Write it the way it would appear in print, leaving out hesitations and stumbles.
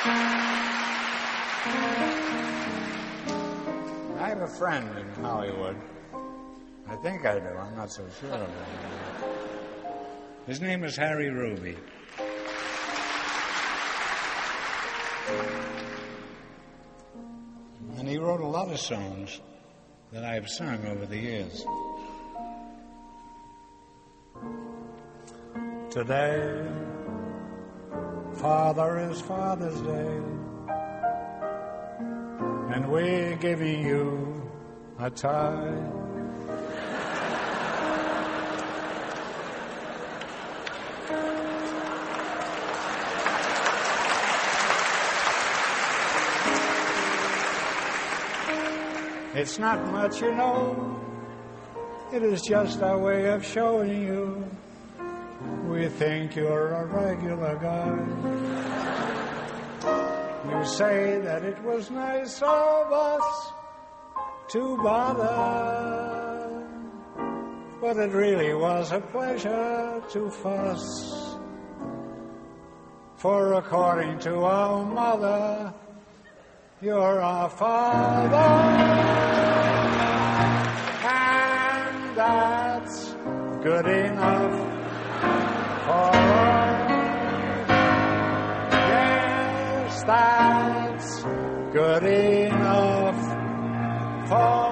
I have a friend in Hollywood. I think I do. I'm not so sure of it. His name is Harry Ruby. And he wrote a lot of songs that I've sung over the years. Today, Father, is Father's Day, and we're giving you a tie. It's not much, you know. It is just our way of showing you we think you're a regular guy. You say that it was nice of us to bother, but it really was a pleasure to fuss. For according to our mother, you're our father, and that's good enough for us. Yes, that's good enough for